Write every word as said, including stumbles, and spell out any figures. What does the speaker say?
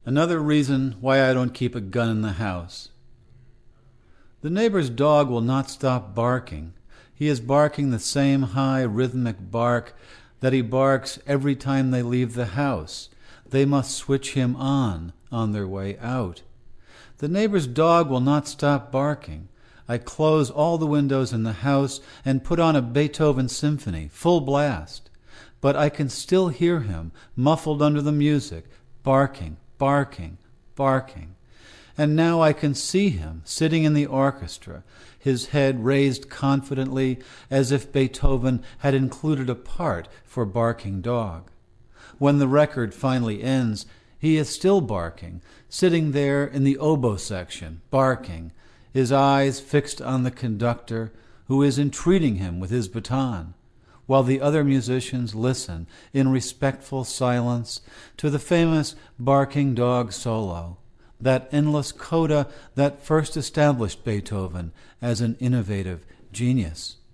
Another reason why I don't keep a gun in the house. The neighbor's dog will not stop barking. He is barking the same high rhythmic bark that he barks every time they leave the house. They must switch him on on their way out. The neighbor's dog will not stop barking. I close all the windows in the house and put on a Beethoven symphony, full blast. But I can still hear him, muffled under the music, barking, barking, barking. And now I can see him, sitting in the orchestra, his head raised confidently as if Beethoven had included a part for barking dog. When the record finally ends, he is still barking, sitting there in the oboe section, barking, his eyes fixed on the conductor, who is entreating him with his baton, while the other musicians listen in respectful silence to the famous barking dog solo, that endless coda that first established Beethoven as an innovative genius.